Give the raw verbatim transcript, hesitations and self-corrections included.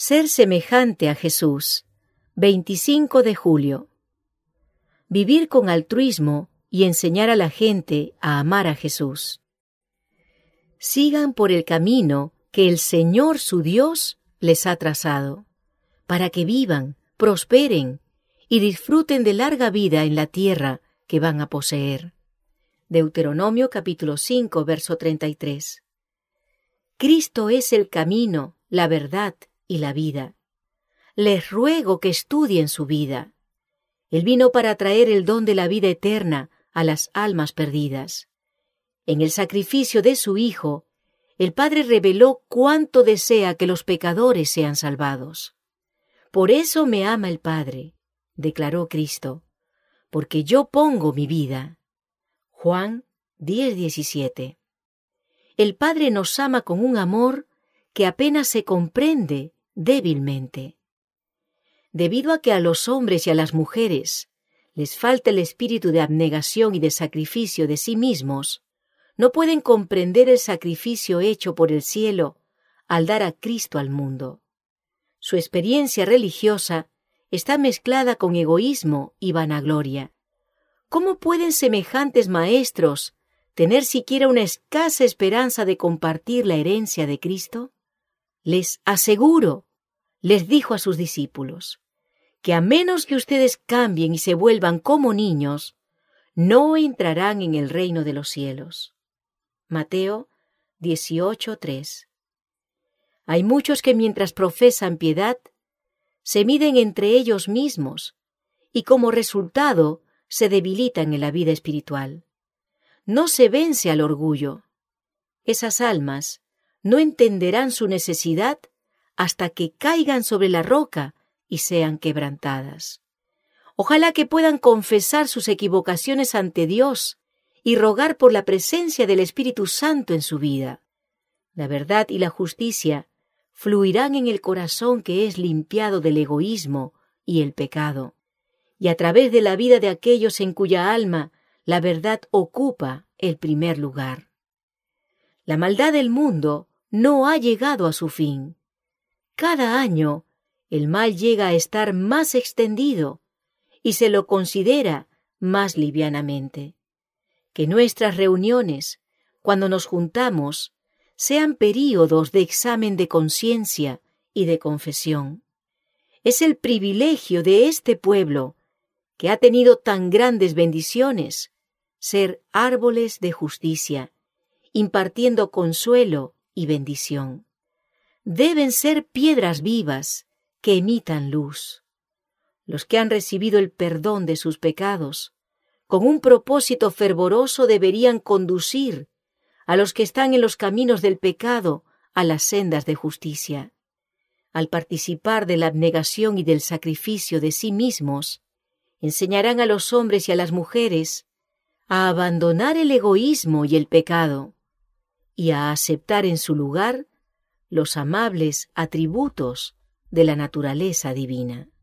Ser semejante a Jesús. veinticinco de julio. Vivir con altruismo y enseñar a la gente a amar a Jesús. Sigan por el camino que el Señor su Dios les ha trazado, para que vivan, prosperen y disfruten de larga vida en la tierra que van a poseer. Deuteronomio capítulo cinco, verso treinta y tres. Cristo es el camino, la verdad y la vida. Les ruego que estudien su vida. Él vino para traer el don de la vida eterna a las almas perdidas. En el sacrificio de su Hijo, el Padre reveló cuánto desea que los pecadores sean salvados. Por eso me ama el Padre, declaró Cristo, porque yo pongo mi vida. Juan diez, diecisiete. El Padre nos ama con un amor que apenas se comprende débilmente. Debido a que a los hombres y a las mujeres les falta el espíritu de abnegación y de sacrificio de sí mismos, no pueden comprender el sacrificio hecho por el cielo al dar a Cristo al mundo. Su experiencia religiosa está mezclada con egoísmo y vanagloria. ¿Cómo pueden semejantes maestros tener siquiera una escasa esperanza de compartir la herencia de Cristo? Les aseguro, les dijo a sus discípulos, que a menos que ustedes cambien y se vuelvan como niños, no entrarán en el reino de los cielos. Mateo dieciocho, tres. Hay muchos que mientras profesan piedad, se miden entre ellos mismos y como resultado se debilitan en la vida espiritual. No se vence al orgullo. Esas almas no entenderán su necesidad hasta que caigan sobre la roca y sean quebrantadas. Ojalá que puedan confesar sus equivocaciones ante Dios y rogar por la presencia del Espíritu Santo en su vida. La verdad y la justicia fluirán en el corazón que es limpiado del egoísmo y el pecado, y a través de la vida de aquellos en cuya alma la verdad ocupa el primer lugar. La maldad del mundo no ha llegado a su fin. Cada año el mal llega a estar más extendido y se lo considera más livianamente. Que nuestras reuniones, cuando nos juntamos, sean períodos de examen de conciencia y de confesión. Es el privilegio de este pueblo, que ha tenido tan grandes bendiciones, ser árboles de justicia, impartiendo consuelo y bendición. Deben ser piedras vivas que emitan luz. Los que han recibido el perdón de sus pecados, con un propósito fervoroso deberían conducir a los que están en los caminos del pecado a las sendas de justicia. Al participar de la abnegación y del sacrificio de sí mismos, enseñarán a los hombres y a las mujeres a abandonar el egoísmo y el pecado y a aceptar en su lugar los amables atributos de la naturaleza divina.